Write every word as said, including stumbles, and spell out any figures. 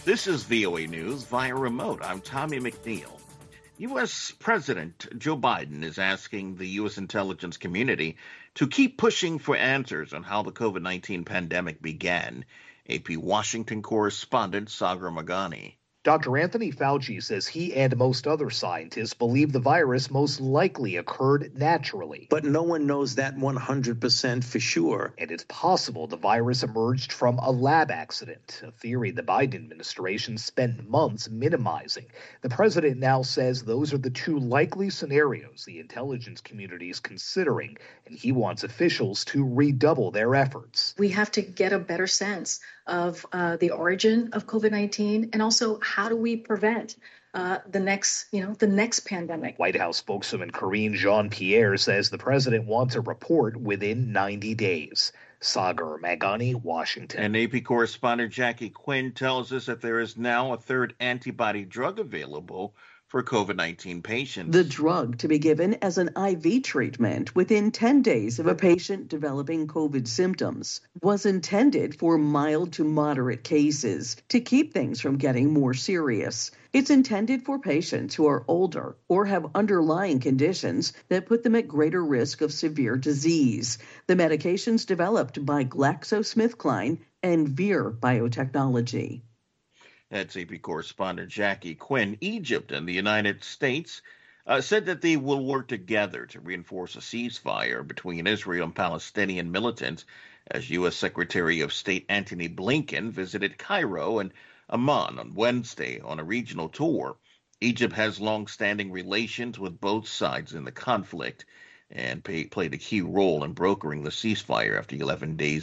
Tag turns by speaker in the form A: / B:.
A: This is V O A News via remote. I'm Tommy McNeil. U S. President Joe Biden is asking the U S intelligence community to keep pushing for answers on how the COVID nineteen pandemic began. A P Washington correspondent Sagar Magani.
B: Doctor Anthony Fauci says he and most other scientists believe the virus most likely occurred naturally.
C: But no one knows that one hundred percent for sure.
B: And it's possible the virus emerged from a lab accident, a theory the Biden administration spent months minimizing. The president now says those are the two likely scenarios the intelligence community is considering, and he wants officials to redouble their efforts.
D: We have to get a better sense of uh, the origin of COVID nineteen, and also how do we prevent uh, the next, you know, the next pandemic.
B: White House spokeswoman Karine Jean-Pierre says the president wants a report within ninety days. Sagar Magani, Washington.
A: And A P correspondent Jackie Quinn tells us that there is now a third antibody drug available for COVID nineteen patients.
E: The drug to be given as an I V treatment within ten days of a patient developing COVID symptoms was intended for mild to moderate cases to keep things from getting more serious. It's intended for patients who are older or have underlying conditions that put them at greater risk of severe disease. The medication's developed by GlaxoSmithKline and Vir Biotechnology.
A: That's A P correspondent Jackie Quinn. Egypt and the United States uh, said that they will work together to reinforce a ceasefire between Israel and Palestinian militants as U S. Secretary of State Antony Blinken visited Cairo and Amman on Wednesday on a regional tour. Egypt has long-standing relations with both sides in the conflict and pay, played a key role in brokering the ceasefire after eleven days